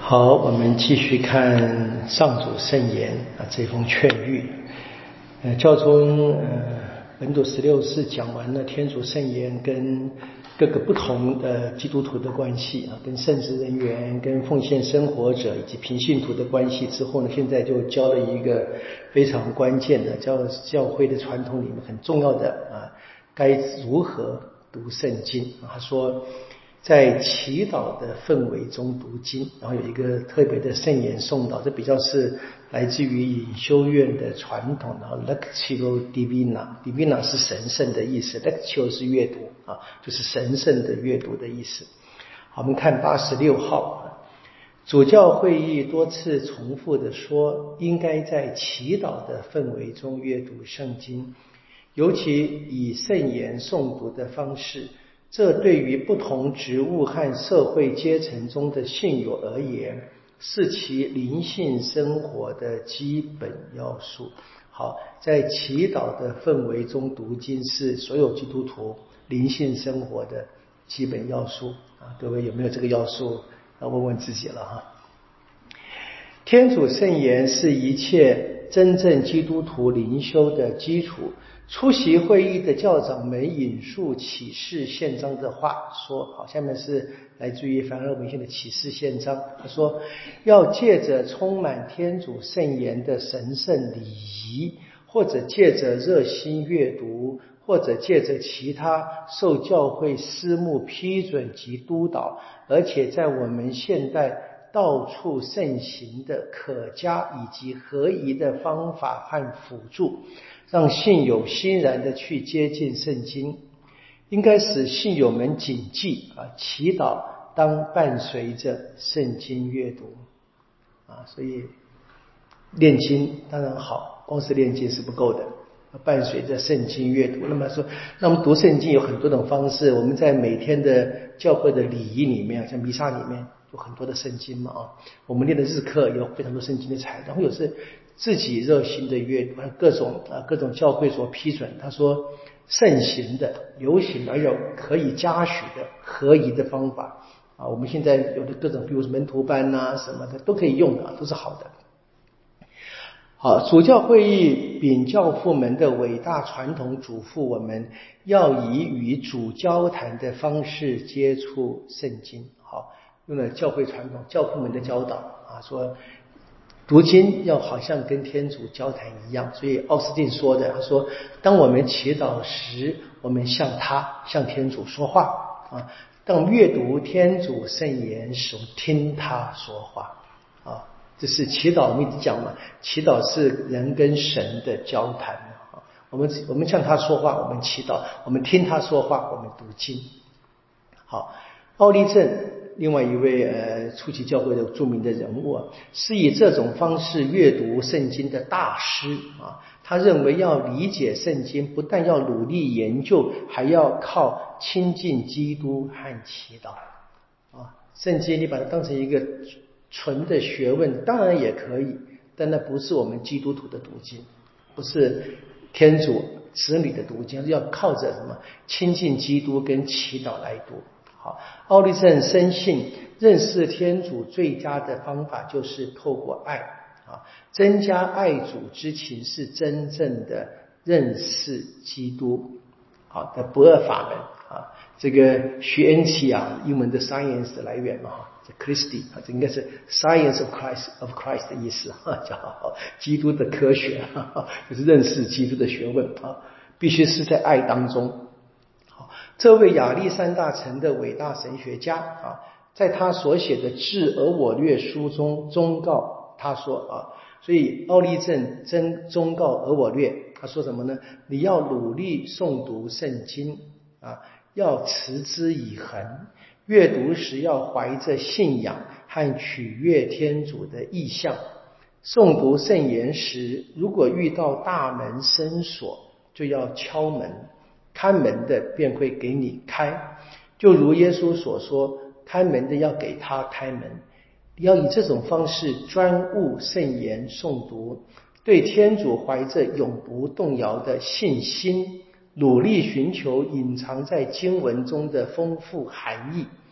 好，我们继续看上主圣言这封劝谕。教宗本笃16世讲完了天主圣言跟各个不同的基督徒的关系跟圣职人员、跟奉献生活者以及平信徒的关系之后呢，现在就教了一个非常关键的教会的传统里面很重要的该如何读圣经。他说在祈祷的氛围中读经，然后有一个特别的圣言诵祷，这比较是来自于隐修院的传统。然后 Lectio Divina 是神圣的意思， Lectio 是阅读就是神圣的阅读的意思。好，我们看86号，主教会议多次重复的说，应该在祈祷的氛围中阅读圣经，尤其以圣言诵读的方式，这对于不同职务和社会阶层中的信友而言，是其灵性生活的基本要素。好，在祈祷的氛围中读经是所有基督徒灵性生活的基本要素各位有没有这个要素？要问问自己了天主圣言是一切真正基督徒灵修的基础。出席会议的教长们引述启示宪章的话说，好，下面是来自于梵二文献的启示宪章。他说，要借着充满天主圣言的神圣礼仪，或者借着热心阅读，或者借着其他受教会司牧批准及督导，而且在我们现代到处盛行的可嘉以及合宜的方法和辅助，让信友欣然地去接近圣经。应该使信友们谨记祈祷当伴随着圣经阅读所以念经当然好，光是念经是不够的，伴随着圣经阅读。那么说，那我们读圣经有很多种方式，我们在每天的教会的礼仪里面，像弥撒里面有很多的圣经嘛我们念的日课有非常多圣经的材料，然后有时自己热心的阅读，各种教会所批准，他说盛行的、流行的，而有可以嘉许的、合宜的方法我们现在有的各种，比如门徒班什么的都可以用的都是好的。好，主教会议禀教父们的伟大传统嘱咐我们要以与主交谈的方式接触圣经。好，用了教会传统教父们的教导说读经要好像跟天主交谈一样，所以奥斯定说的，他说当我们祈祷时，我们向天主说话当阅读天主圣言时，听他说话这是祈祷，我们一直讲嘛，祈祷是人跟神的交谈我们向他说话，我们祈祷；我们听他说话，我们读经。好，奥利正另外一位初期教会的著名的人物是以这种方式阅读圣经的大师他认为要理解圣经，不但要努力研究，还要靠亲近基督和祈祷圣经你把它当成一个纯的学问当然也可以，但那不是我们基督徒的读经，不是天主子女的读经，要靠着什么亲近基督跟祈祷来读。好，奥利正深信认识天主最佳的方法就是透过爱增加爱主之情是真正的认识基督的不二法门这个学 NT 英文的 science 的来源Christi 这应该是 science of Christ 的意思叫基督的科学就是认识基督的学问必须是在爱当中。这位亚历山大城的伟大神学家在他所写的《致俄我略书》中忠告他说所以奥利正真忠告俄我略，他说什么呢？你要努力诵读圣经要持之以恒，阅读时要怀着信仰和取悦天主的意向。诵读圣言时，如果遇到大门深锁，就要敲门，看门的便会给你开，就如耶稣所说，看门的要给他开门。要以这种方式专务圣言诵读，对天主怀着永不动摇的信心，努力寻求隐藏在经文中的丰富含义。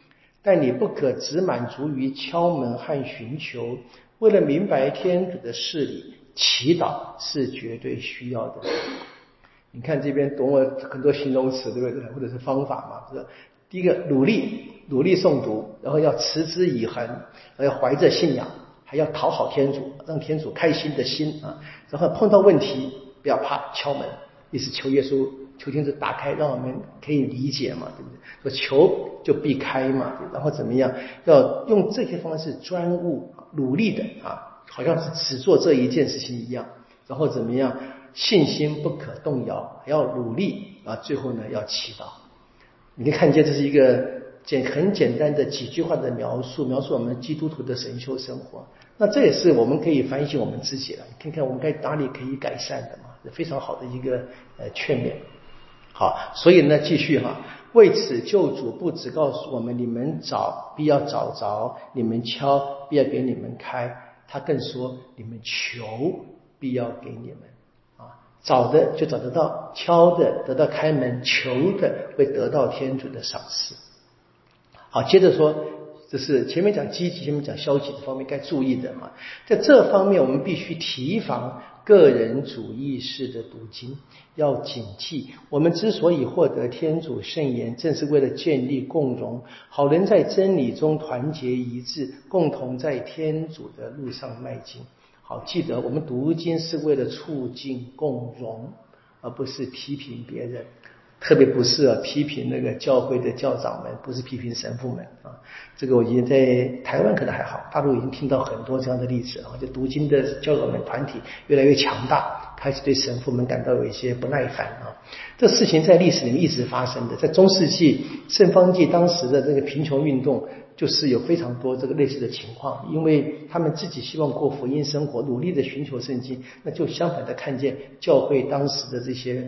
但你不可只满足于敲门和寻求，为了明白天主的事理，祈祷是绝对需要的。你看这边懂我很多形容词，对不对？或者是方法嘛，是吧？第一个努力诵读，然后要持之以恒，要怀着信仰，还要讨好天主，让天主开心的心啊。然后碰到问题不要怕，敲门，意思求耶稣，求天主打开，让我们可以理解嘛，对不对？说求就必开嘛，然后怎么样？要用这些方式专务努力的啊，好像是只做这一件事情一样。然后怎么样？信心不可动摇，还要努力啊！最后呢，要祈祷。你可以看见这是一个很简单的几句话的描述我们基督徒的神修生活。那这也是我们可以反省我们自己了，看看我们哪里可以改善的嘛，非常好的一个劝勉。好，所以呢，继续哈。为此，救主不只告诉我们：你们找，必要找着；你们敲，必要给你们开。他更说：你们求，必要给你们。找的就找得到，敲的得到开门，求的会得到天主的赏赐。好，接着说，这是前面讲积极，前面讲消极的方面该注意的啊。在这方面，我们必须提防个人主义式的读经，要谨记，我们之所以获得天主圣言，正是为了建立共荣，好能在真理中团结一致，共同在天主的路上迈进。好，记得我们读经是为了促进共荣，而不是批评别人，特别不是批评那个教会的教长们，不是批评神父们啊。这个我已经在台湾可能还好，大陆已经听到很多这样的例子啊，就读经的教长们团体越来越强大，开始对神父们感到有一些不耐烦啊。这事情在历史里面一直发生的，在中世纪圣方济当时的这个贫穷运动，就是有非常多这个类似的情况，因为他们自己希望过福音生活，努力的寻求圣经，那就相反的看见教会当时的这些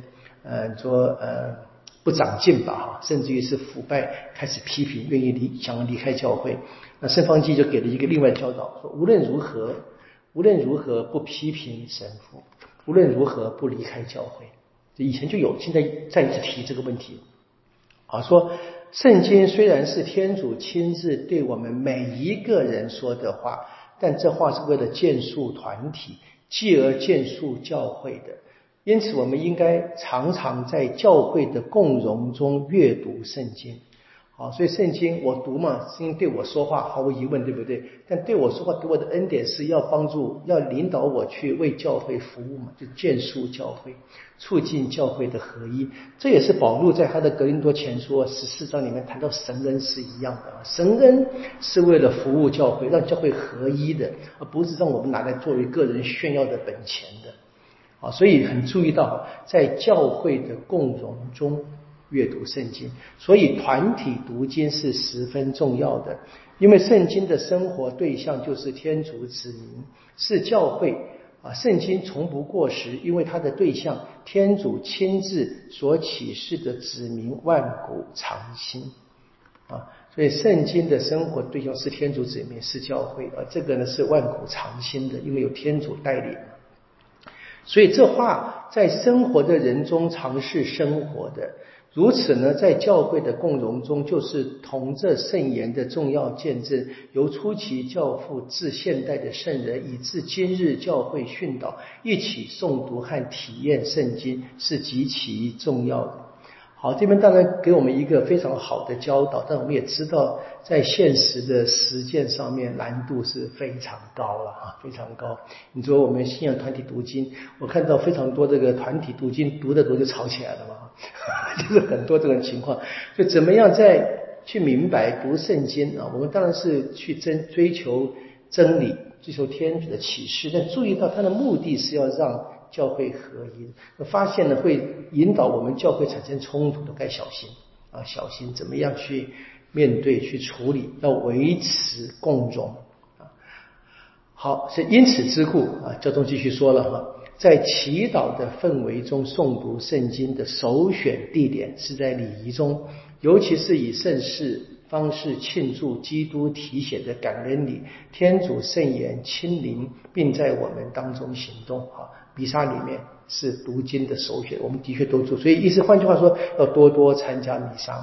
不长进吧哈，甚至于是腐败，开始批评，愿意想要离开教会。那圣方济就给了一个另外的教导，说无论如何不批评神父，无论如何不离开教会。以前就有，现在再一次提这个问题啊，说圣经虽然是天主亲自对我们每一个人说的话，但这话是为了建树团体，继而建树教会的。因此我们应该常常在教会的共融中阅读圣经。好，所以圣经我读嘛，圣经对我说话毫无疑问，对不对？但对我说话给我的恩典是要帮助，要领导我去为教会服务嘛，就建树教会，促进教会的合一。这也是保禄在他的格林多前书14章里面谈到神恩是一样的，神恩是为了服务教会，让教会合一的，而不是让我们拿来作为个人炫耀的本钱的。所以很注意到在教会的共融中阅读圣经，所以团体读经是十分重要的，因为圣经的生活对象就是天主子民，是教会圣经从不过时，因为它的对象天主亲自所启示的子民万古长新所以圣经的生活对象是天主子民，是教会这个呢是万古长新的，因为有天主带领。所以这话在生活的人中常是生活的，如此呢，在教会的共融中，就是同这圣言的重要见证，由初期教父至现代的圣人，以至今日教会训导，一起诵读和体验圣经，是极其重要的。好，这边当然给我们一个非常好的教导，但我们也知道在现实的实践上面难度是非常高了非常高。你说我们信仰团体读经，我看到非常多这个团体读经读就吵起来了嘛就是很多这种情况。就怎么样再去明白读圣经我们当然是去追求真理，追求天主的启示，但注意到它的目的是要让教会合一，发现呢会引导我们教会产生冲突的，该小心小心怎么样去面对去处理，要维持共融好，是因此之故教宗继续说了在祈祷的氛围中诵读圣经的首选地点是在礼仪中，尤其是以圣事方式庆祝基督体血的感恩礼，天主圣言亲临并在我们当中行动弥撒里面是读经的首选，我们的确都做，所以意思换句话说要多多参加弥撒嘛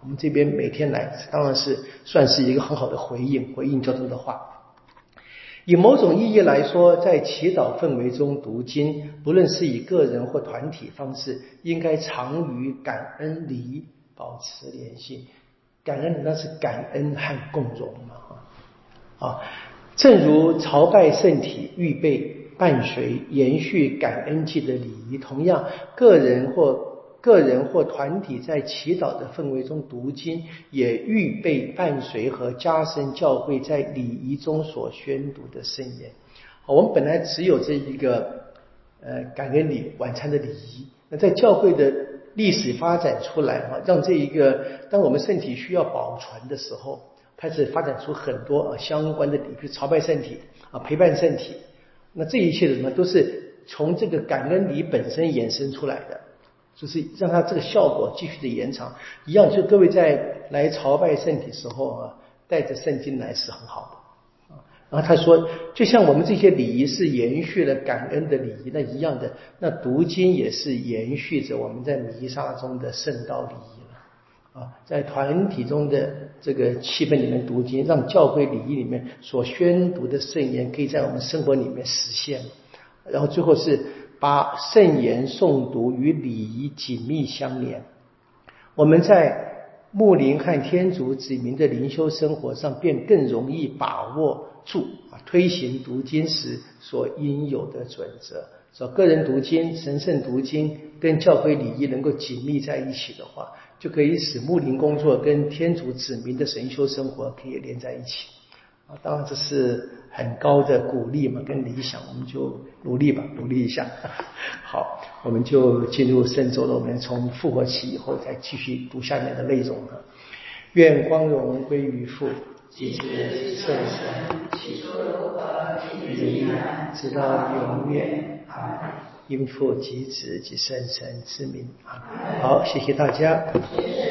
我们这边每天来，当然是算是一个很好的回应教宗的话。以某种意义来说，在祈祷氛围中读经，不论是以个人或团体方式，应该常与感恩礼保持联系。感恩那是感恩和共融嘛，正如朝拜圣体预备伴随延续感恩祭的礼仪，同样个人或团体在祈祷的氛围中读经，也预备伴随和加深教会在礼仪中所宣读的圣言。我们本来只有这一个感恩礼晚餐的礼仪，那在教会的历史发展出来让这一个当我们圣体需要保存的时候，开始发展出很多相关的礼，比如朝拜圣体陪伴圣体，那这一切的什么都是从这个感恩礼本身衍生出来的，就是让它这个效果继续的延长。一样，就各位在来朝拜圣体时候带着圣经来是很好的。然后他说，就像我们这些礼仪是延续了感恩的礼仪，那一样的，那读经也是延续着我们在弥撒中的圣道礼仪了。在团体中的这个气氛里面读经，让教会礼仪里面所宣读的圣言可以在我们生活里面实现。然后最后是把圣言诵读与礼仪紧密相连。我们在牧灵和天主子民的灵修生活上便更容易把握住推行读经时所应有的准则。说个人读经、神圣读经跟教会礼仪能够紧密在一起的话，就可以使牧灵工作跟天主子民的神修生活可以连在一起。当然这是很高的鼓励嘛，跟理想，我们就努力吧，努力一下。好，我们就进入圣周了，我们从复活期以后再继续读下面的内容了。愿光荣归于父及子圣神，起初如何，今日依然，直到永远。阿们。因父及子及圣神之名。好，谢谢大家。